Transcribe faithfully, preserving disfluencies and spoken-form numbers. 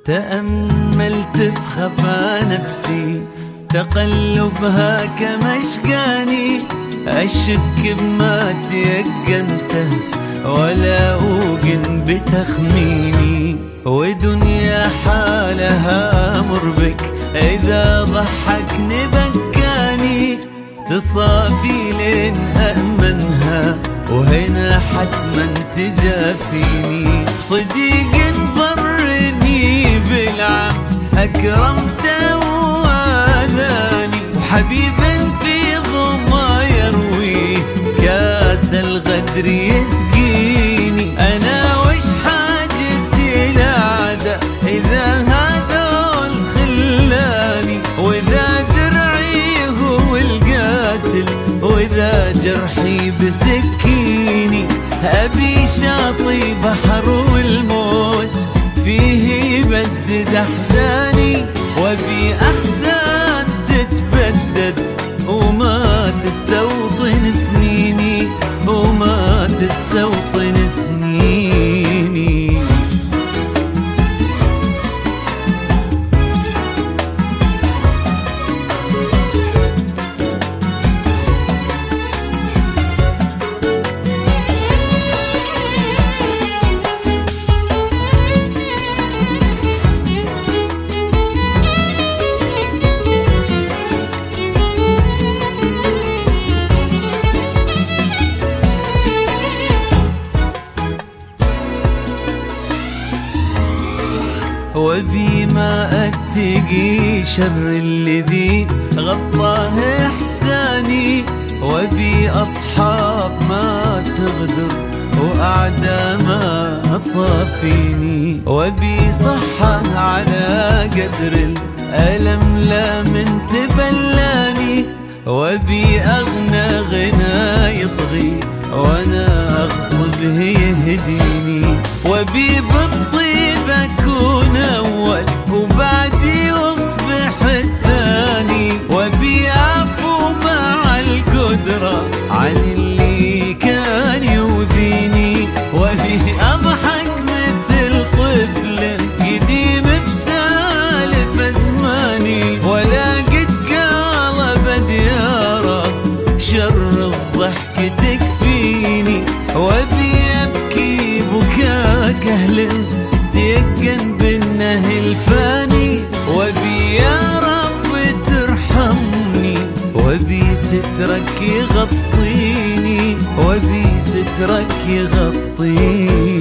تأملت في خفا نفسي تقلبها كمشقاني، أشك بما تيقنته ولا أوقن بتخميني، ودنيا حالها مربك إذا ضحكني بكاني، تصافي لين أأمنها وهنا حتما تجافيني، صديق ضرني بالعم أكرمته وآذاني، وحبيب في ضما يروي كاس الغدر يسقيني، أنا وش حاجتي لعدا إذا هذول خلاني، وإذا درعي هو القاتل وإذا جرحي بسكيني، أبي شاطي بحر والموج فيه يبدد أحزاني، وأبي أحزان تتبدد وما تستوطن سنيني، وما تستوطن سنيني. وبي ما أتقي شر الذي غطاه إحساني، وبي أصحاب ما تغدر وأعداء ما صافيني، وبي صحة على قدر الألم لا من تبلاني، وبي أغنى غنى يطغي وأنا أغصب يهديني، وبي بالطيب أكون أول وبعدي أصبح الثاني، وبي أعفو مع القدرة عن اللي كان يؤذيني، وبي أضحك مثل طفل قديم في سالف أزماني، ولا قد قالب دياره شر الضحك تكفيني، وبي أبكي بكاك أهل تيقن بالنه الفاني، وبي يا رب ترحمني، وبي سترك يغطيني، وبي سترك يغطيني.